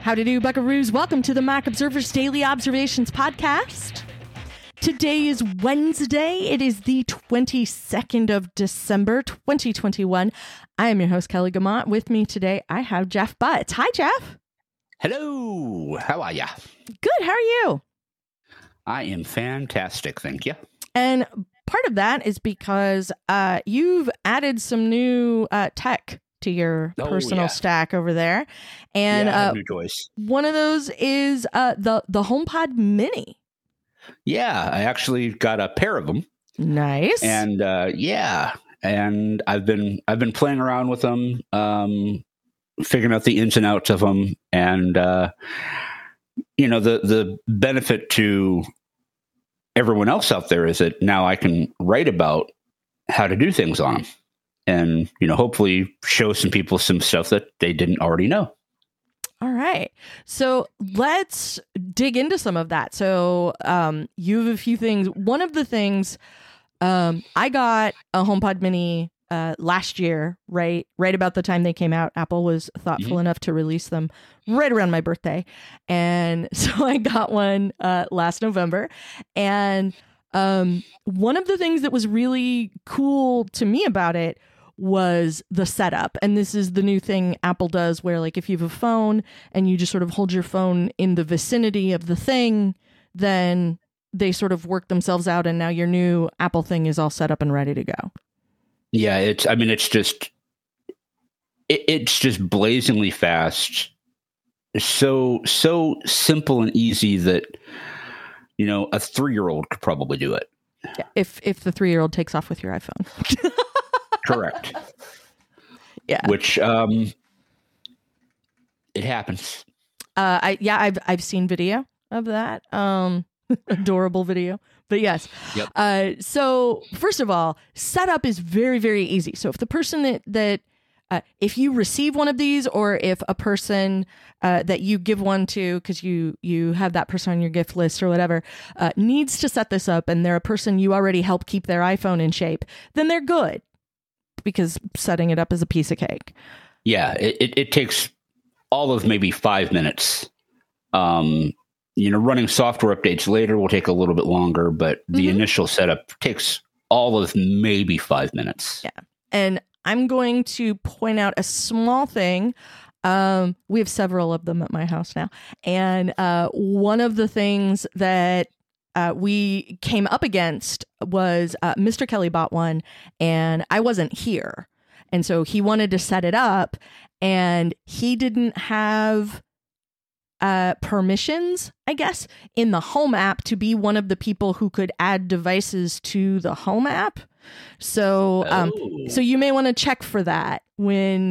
Howdy do, buckaroos. Welcome to the Mac Observer's Daily Observations podcast. Today is Wednesday. It is the 22nd of December, 2021. I am your host, Kelly Gamont. With me today, I have Jeff Butts. Hi, Jeff. Hello. How are ya? Good. How are you? I am fantastic. Thank you. And part of that is because you've added some new tech to your personal stack over there. And new toys. One of those is the HomePod Mini. Yeah, I actually got a pair of them. Nice. And and I've been playing around with them, figuring out the ins and outs of them, and the benefit to everyone else out there is that now I can write about how to do things on them, and hopefully show some people some stuff that they didn't already know. All right. So let's dig into some of that. So you have a few things. One of the things, I got a HomePod Mini last year, right about the time they came out. Apple was thoughtful enough to release them right around my birthday. And so I got one last November. And one of the things that was really cool to me about it was the setup. And this is the new thing Apple does where, like, if you have a phone and you just sort of hold your phone in the vicinity of the thing, then they sort of work themselves out, and now your new Apple thing is all set up and ready to go. Yeah, it's just blazingly fast. So simple and easy that a 3-year-old could probably do it. Yeah, if the 3-year-old takes off with your iPhone. Correct. Yeah. Which it happens. I've seen video of that. Adorable video. But yes. Yep. So first of all, setup is very, very easy. So if the person that if you receive one of these, or if a person that you give one to, because you have that person on your gift list or whatever, needs to set this up, and they're a person you already help keep their iPhone in shape, then they're good, because setting it up is a piece of cake. Yeah, it takes all of maybe 5 minutes. Running software updates later will take a little bit longer, but the initial setup takes all of maybe 5 minutes. Yeah. And I'm going to point out a small thing. We have several of them at my house now. And one of the things that we came up against was Mr. Kelly bought one, and I wasn't here. And so he wanted to set it up, and he didn't have permissions, I guess, in the Home app to be one of the people who could add devices to the Home app. So so you may want to check for that when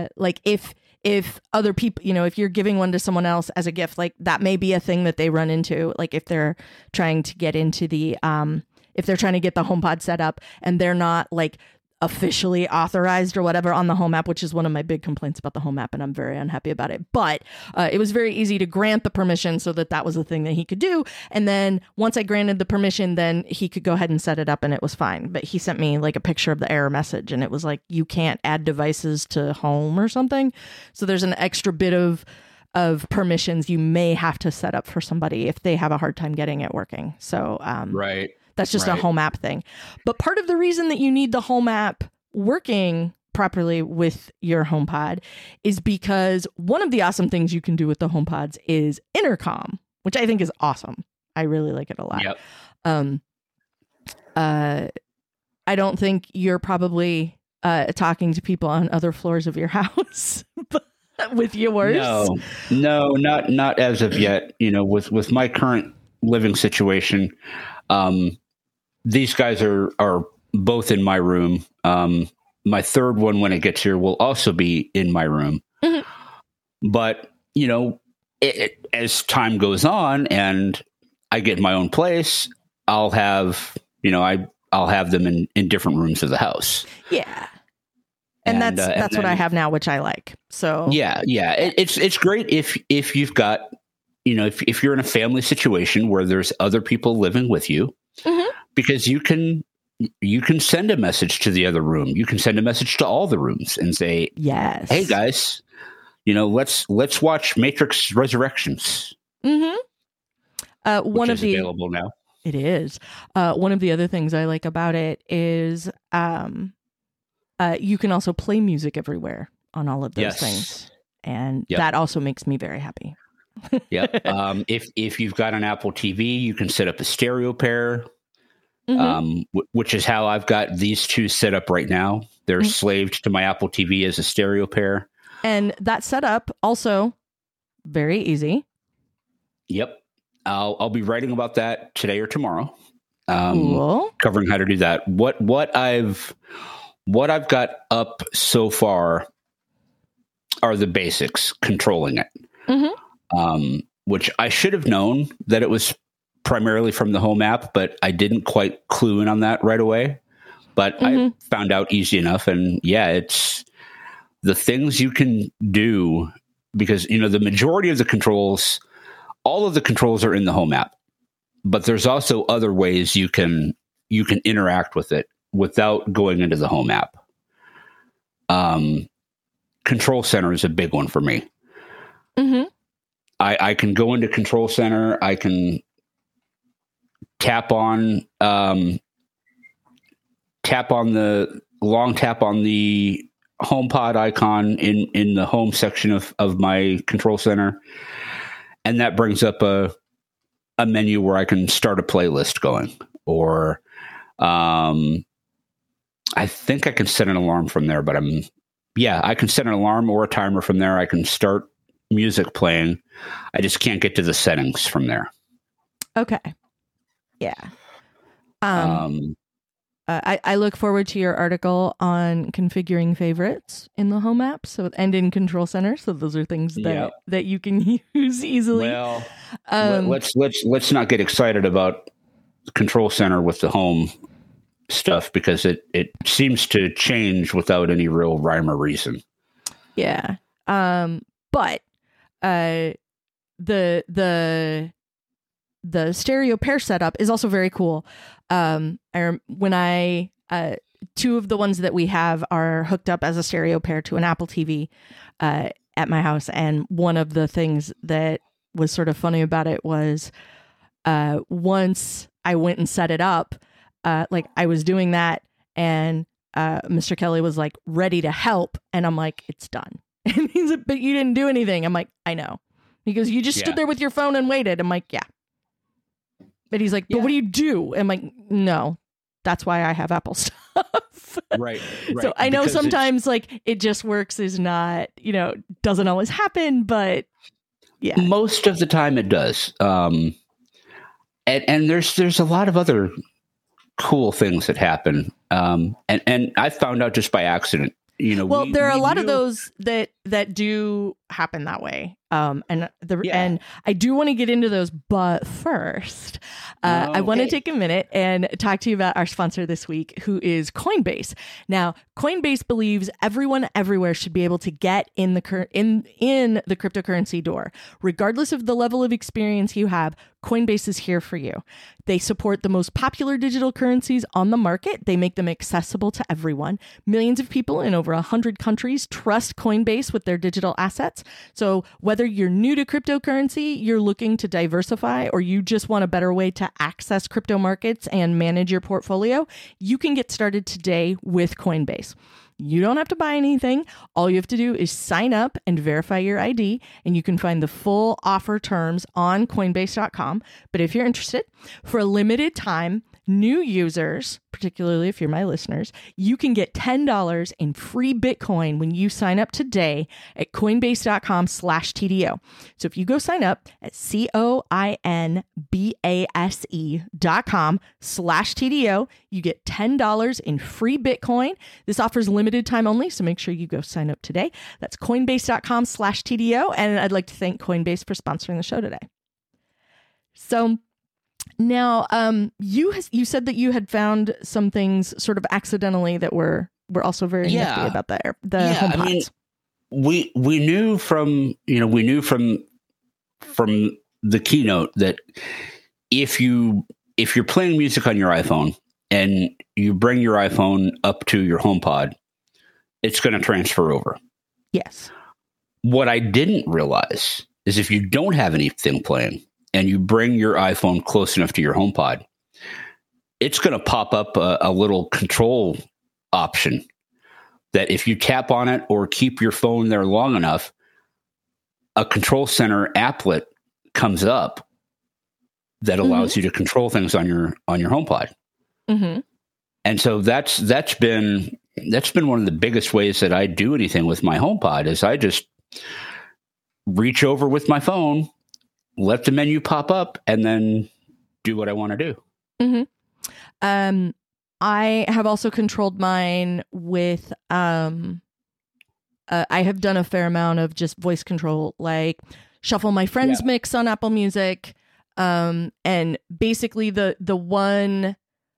if other people, if you're giving one to someone else as a gift, like, that may be a thing that they run into, like if they're trying to get into the if they're trying to get the HomePod set up and they're not like officially authorized or whatever on the Home app, which is one of my big complaints about the Home app, and I'm very unhappy about it. But it was very easy to grant the permission so that was a thing that he could do. And then once I granted the permission, then he could go ahead and set it up, and it was fine. But he sent me like a picture of the error message, and it was like, you can't add devices to Home or something. So there's an extra bit of permissions you may have to set up for somebody if they have a hard time getting it working. So right. That's just a Home app thing. But part of the reason that you need the Home app working properly with your HomePod is because one of the awesome things you can do with the HomePods is intercom, which I think is awesome. I really like it a lot. Yep. I don't think you're probably talking to people on other floors of your house with yours. No, not as of yet. With my current living situation, these guys are both in my room. My third one, when it gets here, will also be in my room. Mm-hmm. But, as time goes on and I get my own place, I'll have, I'll have them in different rooms of the house. Yeah. And that's what I have now, which I like. So yeah. It's great if you've got, if you're in a family situation where there's other people living with you, because you can send a message to the other room. You can send a message to all the rooms and say, yes, hey guys, let's watch Matrix Resurrections. Mm-hmm. One of the available now. It is. One of the other things I like about it is you can also play music everywhere on all of those things, and that also makes me very happy. Yep. If you've got an Apple TV, you can set up a stereo pair, which is how I've got these two set up right now. They're slaved to my Apple TV as a stereo pair. And that setup also very easy. Yep. I'll be writing about that today or tomorrow. Cool. Covering how to do that. What I've got up so far are the basics, controlling it. Which I should have known that it was primarily from the home app, but I didn't quite clue in on that right away. But I found out easy enough. And it's the things you can do because, the majority of the controls, all of the controls are in the home app, but there's also other ways you can interact with it without going into the home app. Control Center is a big one for me. I can go into Control Center. I can tap on the long tap on the HomePod icon in the home section of my Control Center. And that brings up a menu where I can start a playlist going, or I think I can set an alarm from there, but I can set an alarm or a timer from there. I can start music playing. I just can't get to the settings from there. Okay. Yeah. I look forward to your article on configuring favorites in the home app and in Control Center. So those are things that you can use easily. Well, let's not get excited about Control Center with the home stuff because it seems to change without any real rhyme or reason. Yeah. But the stereo pair setup is also very cool. Two of the ones that we have are hooked up as a stereo pair to an Apple TV at my house. And one of the things that was sort of funny about it was once I went and set it up, I was doing that and Mr. Kelly was like ready to help. And I'm like, it's done. And he's like, but you didn't do anything. I'm like, I know. He goes, you just stood there with your phone and waited. I'm like, yeah. But he's like, but what do you do? I'm like, no, that's why I have Apple stuff. Right. So I know sometimes it just works is not, doesn't always happen, but yeah. Most of the time it does. And there's a lot of other cool things that happen. And I found out just by accident. There are a lot of those that do happen that way. And I do want to get into those, but first, I want to take a minute and talk to you about our sponsor this week, who is Coinbase. Now, Coinbase believes everyone everywhere should be able to get in the cryptocurrency door, regardless of the level of experience you have. Coinbase is here for you. They support the most popular digital currencies on the market. They make them accessible to everyone. Millions of people in over 100 countries trust Coinbase with their digital assets. So whether you're new to cryptocurrency, you're looking to diversify, or you just want a better way to access crypto markets and manage your portfolio, you can get started today with Coinbase. You don't have to buy anything. All you have to do is sign up and verify your ID, and you can find the full offer terms on Coinbase.com. But if you're interested, for a limited time, new users, particularly if you're my listeners, you can get $10 in free Bitcoin when you sign up today at Coinbase.com/TDO. So if you go sign up at COINBASE.com/TDO, you get $10 in free Bitcoin. This offer is limited time only, so make sure you go sign up today. That's Coinbase.com/TDO. And I'd like to thank Coinbase for sponsoring the show today. So now, you said that you had found some things sort of accidentally that were also very nifty about the HomePods. I mean, we knew from the keynote that if you're playing music on your iPhone and you bring your iPhone up to your HomePod, it's going to transfer over. Yes. what I didn't realize is if you don't have anything playing and you bring your iPhone close enough to your HomePod, it's going to pop up a little control option that if you tap on it or keep your phone there long enough, a Control Center applet comes up that allows you to control things on your HomePod. Mm-hmm. And so that's been one of the biggest ways that I do anything with my HomePod is I just reach over with my phone, let the menu pop up, and then do what I want to do. Mm-hmm. I have also controlled mine with, I have done a fair amount of just voice control, like shuffle my friends mix on Apple Music. And basically the one,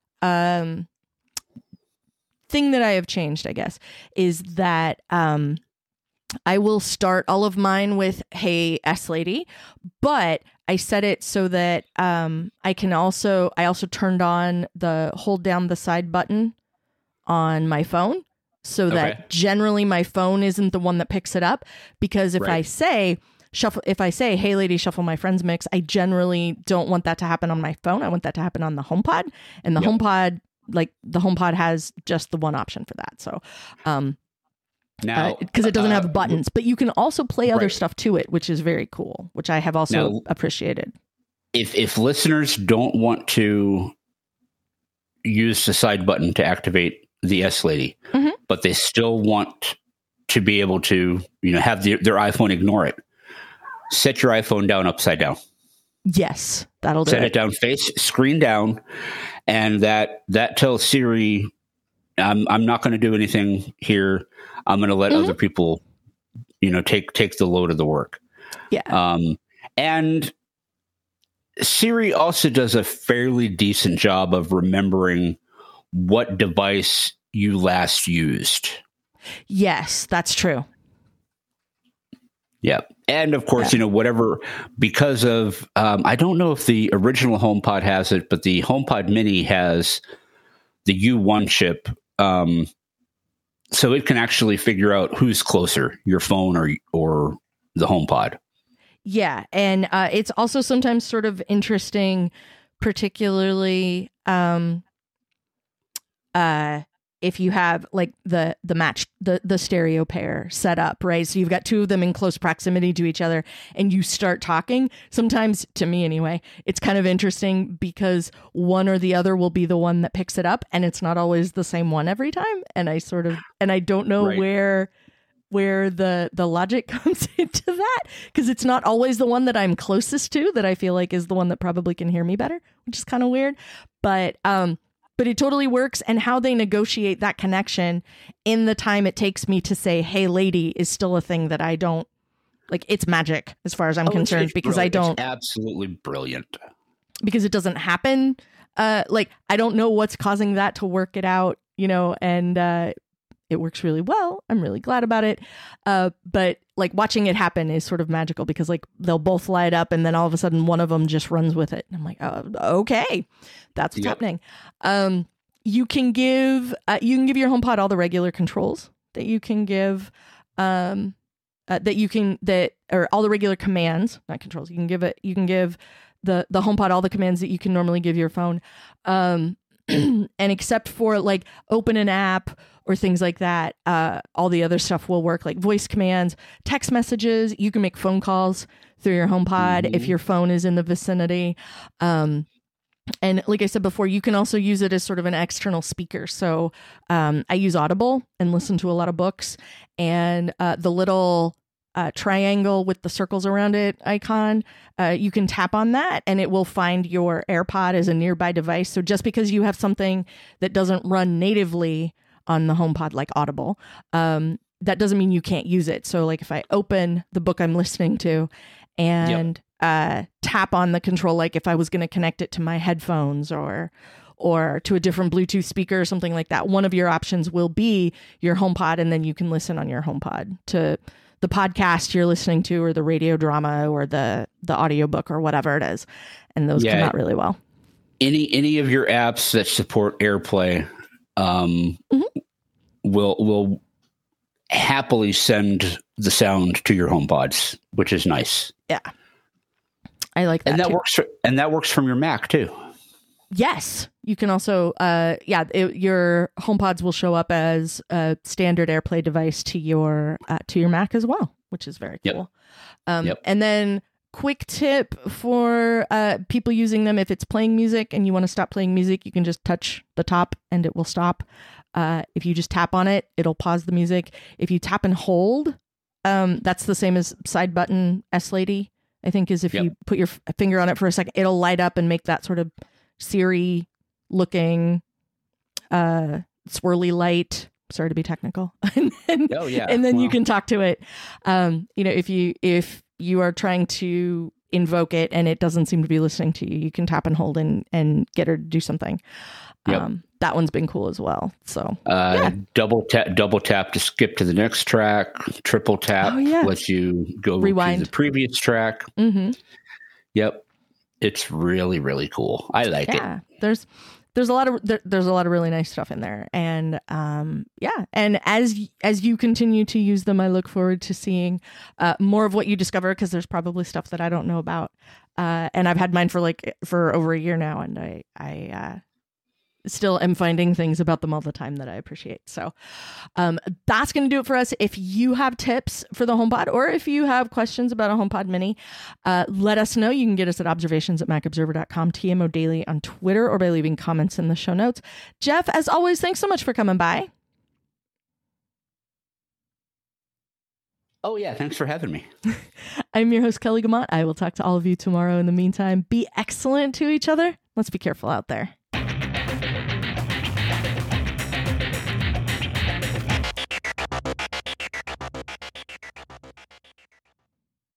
thing that I have changed, I guess, is that, I will start all of mine with "Hey S Lady," but I set it so that I also turned on the hold down the side button on my phone so that generally my phone isn't the one that picks it up, because if I say "Hey lady, shuffle my friends mix," I generally don't want that to happen on my phone. I want that to happen on the HomePod, and the HomePod, like the HomePod has just the one option for that. So, now, because it doesn't have buttons, but you can also play other stuff to it, which is very cool, which I have also appreciated. If listeners don't want to use the side button to activate the S Lady, but they still want to be able to, have their iPhone ignore it, set your iPhone down upside down. Yes, that'll do it. Set it down, screen down, and that tells Siri, I'm not going to do anything here. I'm going to let other people, take the load of the work. Yeah. And Siri also does a fairly decent job of remembering what device you last used. Yes, that's true. Yeah. And of course, whatever, because of, I don't know if the original HomePod has it, but the HomePod Mini has the U1 chip. So it can actually figure out who's closer, your phone or the HomePod. Yeah. And it's also sometimes sort of interesting, particularly if you have like the stereo pair set up, right? So you've got two of them in close proximity to each other and you start talking. Sometimes, to me anyway, it's kind of interesting because one or the other will be the one that picks it up, and it's not always the same one every time. And I don't know where the logic comes into that, because it's not always the one that I'm closest to that I feel like is the one that probably can hear me better, which is kind of weird. But it totally works. And how they negotiate that connection in the time it takes me to say, "Hey lady," is still a thing that I don't like. It's magic as far as I'm concerned, because brilliant. I don't. It's absolutely brilliant. Because it doesn't happen. I don't know what's causing that to work it out, and it works really well. I'm really glad about it. But like watching it happen is sort of magical, because like they'll both light up and then all of a sudden one of them just runs with it. And I'm like, oh, okay, that's what's happening. You can give your HomePod all the regular controls that you can give, or all the regular commands, not controls. You can give the HomePod all the commands that you can normally give your phone. And except for like open an app or things like that, all the other stuff will work, like voice commands, text messages. You can make phone calls through your HomePod if your phone is in the vicinity. And like I said before, you can also use it as sort of an external speaker. So I use Audible and listen to a lot of books, and the little triangle with the circles around it icon, you can tap on that and it will find your AirPod as a nearby device. So just because you have something that doesn't run natively on the HomePod like Audible, that doesn't mean you can't use it. So like if I open the book I'm listening to and tap on the control, like if I was going to connect it to my headphones or to a different Bluetooth speaker or something like that, one of your options will be your HomePod, and then you can listen on your HomePod to the podcast you're listening to, or the radio drama, or the audiobook, or whatever it is. And those come out really well. Any of your apps that support AirPlay will happily send the sound to your HomePods, which is nice. Yeah. I like that. And that too. works that works from your Mac too. Yes. You can also your HomePods will show up as a standard AirPlay device to your Mac as well, which is very cool. And then quick tip for people using them: if it's playing music and you want to stop playing music, you can just touch the top and it will stop. If you just tap on it, it'll pause the music. If you tap and hold, that's the same as side button S Lady, I think, is if you put your finger on it for a second, it'll light up and make that sort of Siri looking swirly light. Sorry to be technical. And then you can talk to it. If you are trying to invoke it and it doesn't seem to be listening to you, you can tap and hold and get her to do something. That one's been cool as well. So double tap to skip to the next track. Triple tap lets you go rewind to the previous track. Mm-hmm. Yep, it's really, really cool. I like it. There's a lot of really nice stuff in there, and and as you continue to use them, I look forward to seeing more of what you discover, because there's probably stuff that I don't know about, and I've had mine for over a year now, and I still am finding things about them all the time that I appreciate. So that's going to do it for us. If you have tips for the HomePod, or if you have questions about a HomePod Mini, let us know. You can get us at observations@macobserver.com, TMO Daily on Twitter, or by leaving comments in the show notes. Jeff, as always, thanks so much for coming by. Oh, yeah. Thanks for having me. I'm your host, Kelly Guimont. I will talk to all of you tomorrow. In the meantime, be excellent to each other. Let's be careful out there.